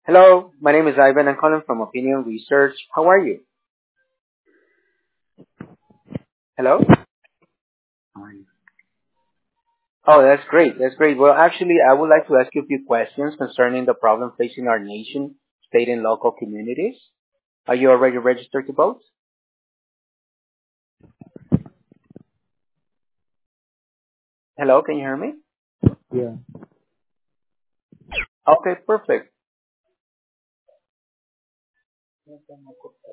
Hello, my name is Ivan. I'm calling from Opinion Research. How are you? Hello? Oh, that's great. That's great. Well, actually, I would like to ask you a few questions concerning the problem facing our nation, state, and local communities. Are you already registered to vote? Hello, can you hear me? Yeah. Okay, perfect.